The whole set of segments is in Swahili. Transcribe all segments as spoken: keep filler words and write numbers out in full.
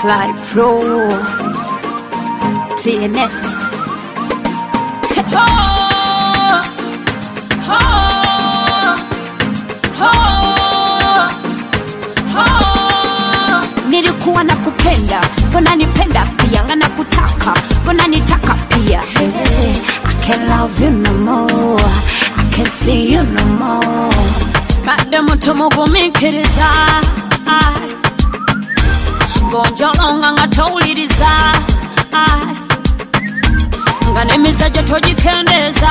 Clyde Pro T N S. Oh, oh, oh, oh. Nilikuwa nakupenda, mbona nipenda pia, ngana kutaka, mbona nitaka pia. Hey, I can't love you no more, I can't see you no more. Bada mtu mugumikiriza, gonjolonga ngatawuliriza, nga nemizajo tojikendeza.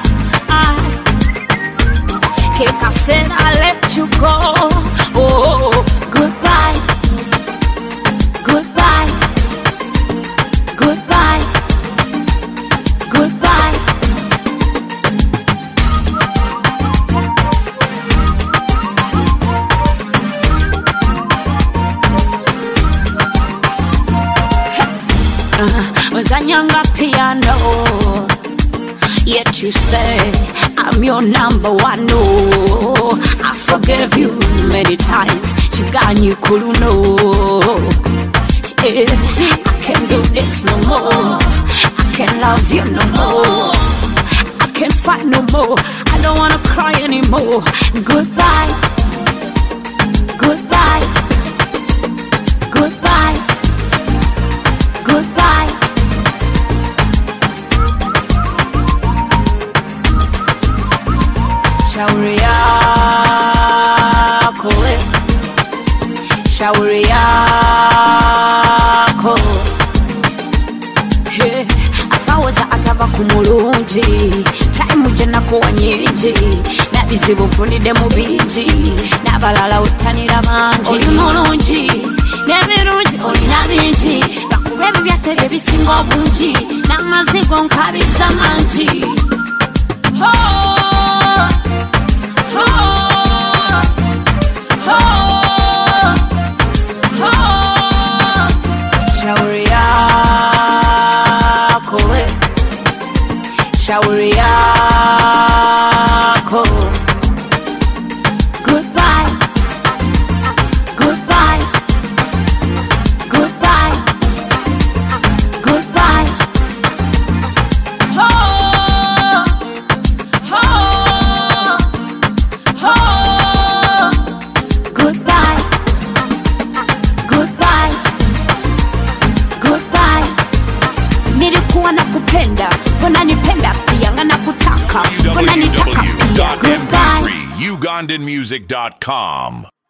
Keka said I let you go. Oh, goodbye, goodbye, goodbye, goodbye. Uzanyanga piano, yet you say I'm your number one. No, I forgave you many times. Chiganyi kulu no. Yeah, I can't do this no more. I can't love you no more. I can't fight no more. I don't wanna cry anymore. Goodbye, goodbye, goodbye, goodbye. Shauri yako we, shauri yako. Hey, afawoza atava kumulungi, time ujena kuwa nyingi, nabizibu funide mubingi, nabalala utanira manji. Oli mulungi, nebirungi, oli nabingi, bakubebe byatere bisinga obungi, namazigo nkabisa manji. Oh, oh, oh, oh. Shauri yako we, shauri yako. Goodbye, goodbye, goodbye, goodbye. Oh, oh, oh. Goodbye, goodbye, goodbye. Nilikuwa nakupenda, mbona nipenda pia, ngana kutaka, mbona nitaka pia. Goodbye. Ugandan music dot com